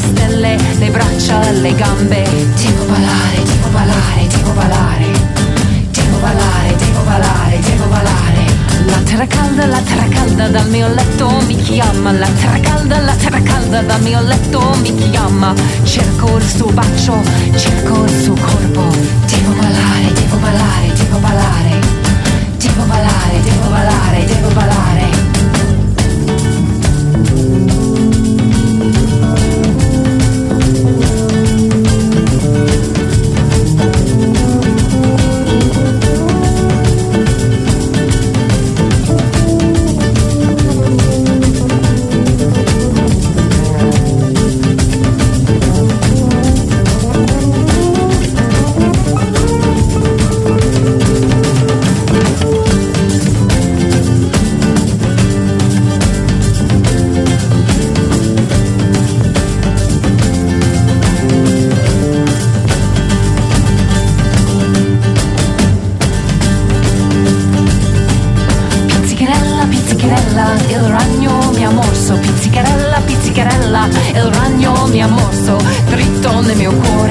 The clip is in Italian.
stelle, le braccia, le gambe. Devo ballare, devo ballare, devo ballare. Devo ballare, devo ballare, devo ballare. La terra calda dal mio letto mi chiama. La terra calda dal mio letto mi chiama. Cerco il suo bacio, cerco il suo corpo. Devo ballare, devo ballare, devo ballare. Devo ballare, devo ballare, devo ballare. Il ragno mi ha morso, pizzicarella, pizzicarella, il ragno mi ha morso, dritto nel mio cuore.